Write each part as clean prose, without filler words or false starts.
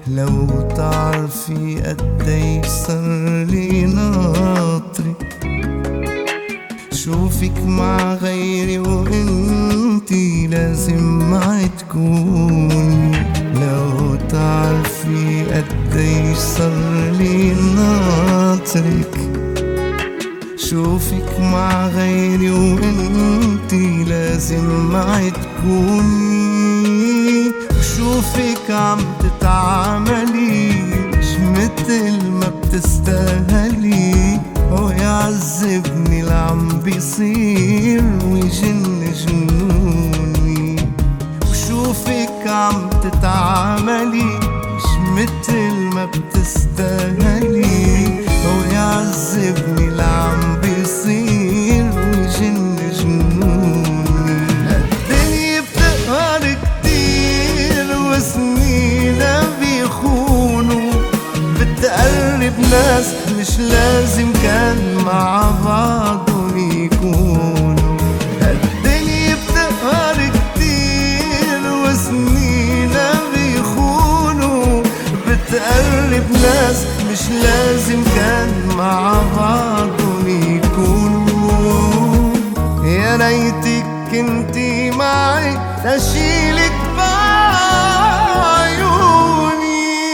لو تعرفي قديش صارلي ناطري شوفك مع غيري وانتي لازم معي تكوني. لو تعرفي قديش صارلي ناطرك شوفك مع غيري وانتي لازم معي تكوني. وشوفك عم تتعاملي مش متل ما بتستاهلي، ويعذبني اللي عم بيصير ويجن جنوني. وشوفك عم تتعاملي مش متل ما بتستاهلي، ويعذبني اللي عم بيصير ويجن جنوني. الدنيا بتقهر كتير وسنينها بيخونوا، بتقرب ناس مش لازم كان مع بعضهم يكونوا. الدنيا بتقهر كتير وسنينها بيخونوا، بتقرب ناس مش لازم كان مع بعضهم يكونوا. يا ريتك كنتي معي لشيلك بعيوني.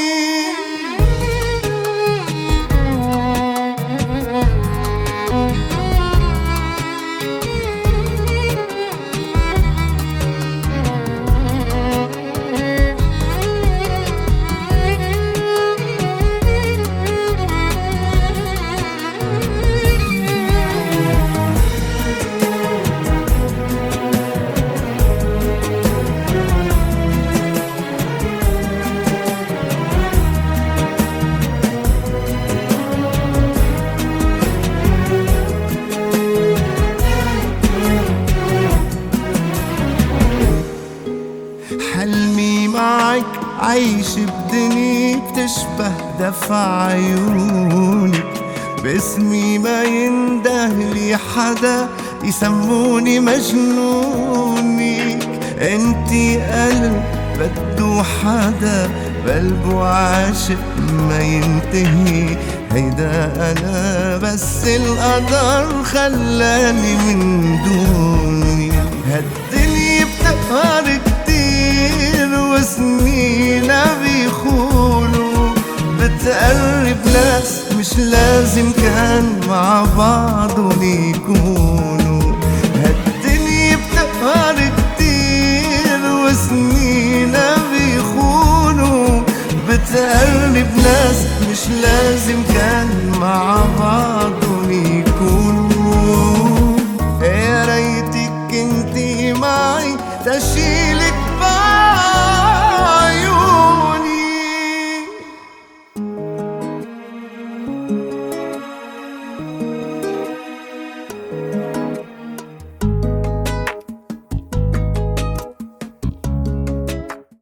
حلمي معك عيش بدنيا بتشبه دفع عيونك، باسمي ما يندهلي حدا يسموني مجنونك. انتي قلب بدو حدا بقلبه عاشق ما ينتهي، هيدا انا بس القدر خلاني من دوني. هالدنيا بتقهر كتير وسنينها بيخونوا، بتقرب ناس مش لازم كان مع بعضهم يكونوا.